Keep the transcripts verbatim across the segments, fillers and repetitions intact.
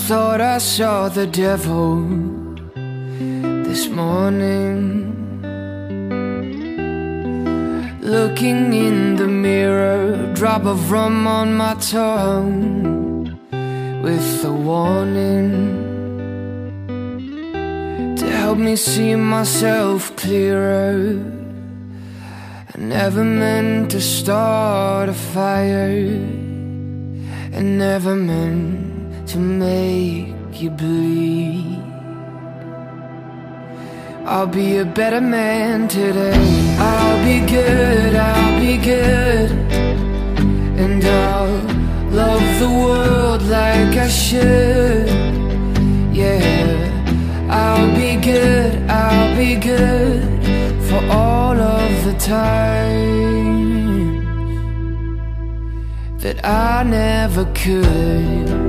thought I saw the devil this morning, looking in the mirror, drop of rum on my tongue, with a warning to help me see myself clearer. I never meant to start a fire, I never meant to make you bleed. I'll be a better man today. I'll be good, I'll be good, and I'll love the world like I should. Yeah, I'll be good, I'll be good for all of the times that I never could.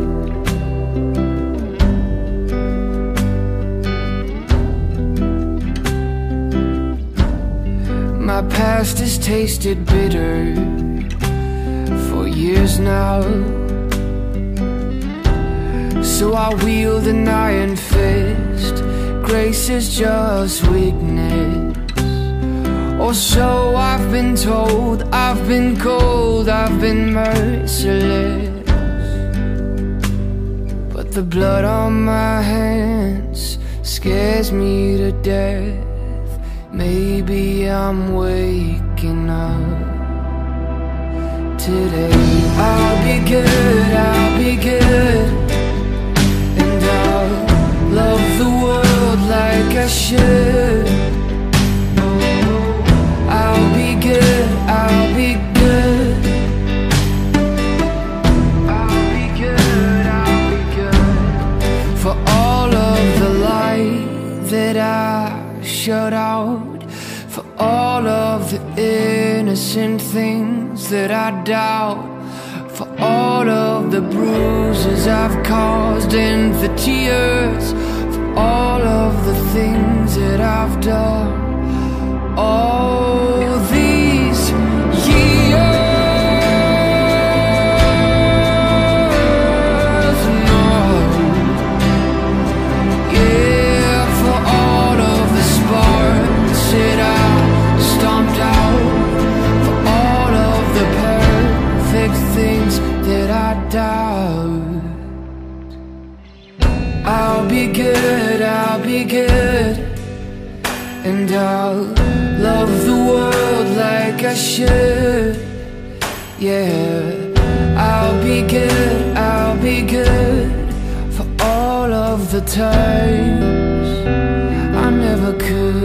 My past has tasted bitter for years now, so I wield an iron fist. Grace is just weakness, or so I've been told. I've been cold, I've been merciless, but the blood on my hands scares me to death. Maybe I'm waking up today. I'll be good, I'll be good, and I'll love the world like I should. I'll be good, I'll be good, I'll be good, I'll be good for all of the light that I shut out, for all of the innocent things that I doubt, for all of the bruises I've caused and the tears, for all of the things that I've done all these years. I'll be good, I'll be good, and I'll love the world like I should. Yeah, I'll be good, I'll be good for all of the times I never could.